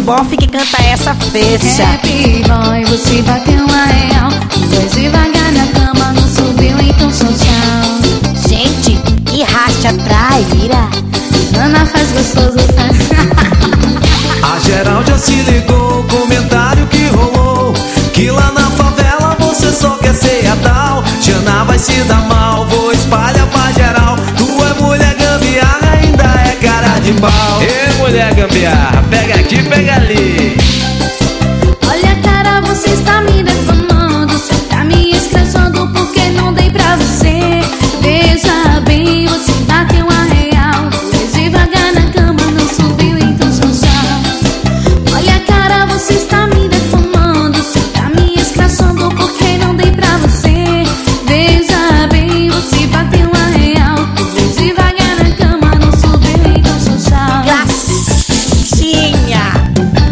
bofe que canta essa fecha. Happy boy, você bateu uma real. Dois devagar na cama, não subiu, então sou tchau. Gente, que racha atrás, vira. Nana faz gostoso, faz. A geral já se ligou, comentário que rolou, que lá na favela você só quer ser a tal. Tiana vai se dar mal, vou espalhar pra geral. Tu é mulher gambiarra, ainda é cara de pau. Ê, mulher gambiarra, pega aqui, pega ali. Olha cara, você está me defamando, você tá me escrachando porque não dei pra você. Veja bem, você bateu uma real. Dois devagar na cama, não subiu, então sou tchau. Olha cara, você está me defamando, você tá me escrachando porque não dei pra você. Veja bem, você bateu uma real. Dois devagar na cama, não subiu, então sou tchau. Gracinha.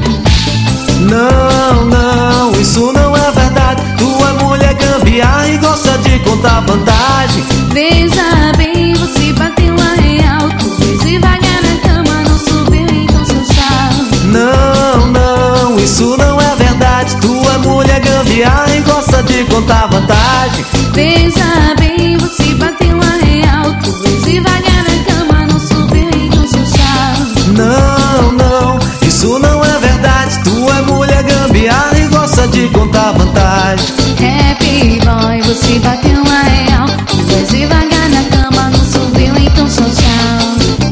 Não, não, isso não é verdade. Tu é mulher gambiarra e gosta de contar vantagem. Veja bem, você bateu uma real. Dois devagar na cama, não subiu, então sou tchau. Não, não, isso não é verdade. Tu é mulher gambiarra e gosta de contar vantagem. Veja bem, você bateu uma real. Dois devagar na cama, não subiu, então sou tchau. Não, não, isso não é verdade. Tu é mulher gambiarra e gosta de contar vantagem. Happy boy, você bateu uma real. Dois devagar na cama, não subiu, então sou tchau.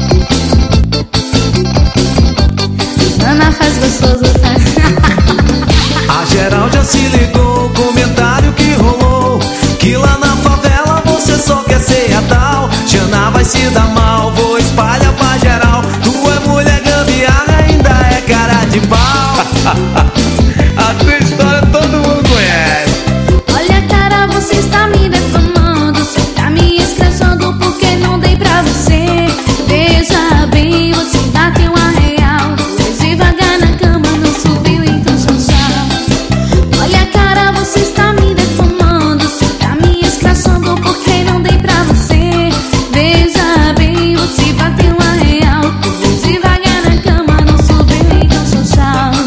Nana faz gostoso, faz. A geral já se ligou, comentário que rolou, que lá na favela você só quer ser a tal. Tiana vai se dar mal, vou espalhar pra geral. Tu é mulher gambiarra, ainda é cara de pau. A tua história todo mundo conhece. Olha cara, você está me defamando, você tá me escrachando porque não dei pra você. Veja bem, você bateu uma real. Dois devagar na cama, não subiu, então sou tchau. Olha cara, você está me defamando, você tá me escrachando porque não dei pra você. Veja bem, você bateu uma real. Dois devagar na cama, não subiu, então sou tchau.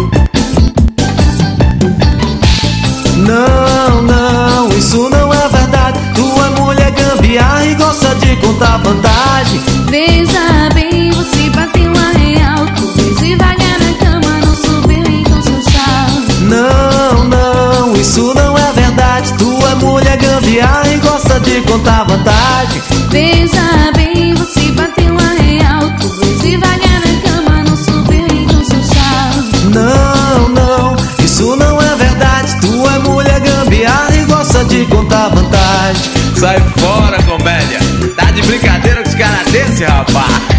Não, não, isso não é verdade. Tu é mulher gambiarra e gosta de contar vantagem. Veja bem, você bateu uma real. Dois devagar na cama, não subiu, então sou tchau. Não, não, isso não é verdade. Tu é mulher gambiarra e gosta de contar vantagem. Veja bem, você bateu uma real. Dois devagar na cama, não subiu, então sou tchau. Não, não, isso não é verdade. Tu é mulher gambiarra e gosta de contar vantagem. Sai fora, comédia. Tá de brincadeira com os caras desse, rapaz.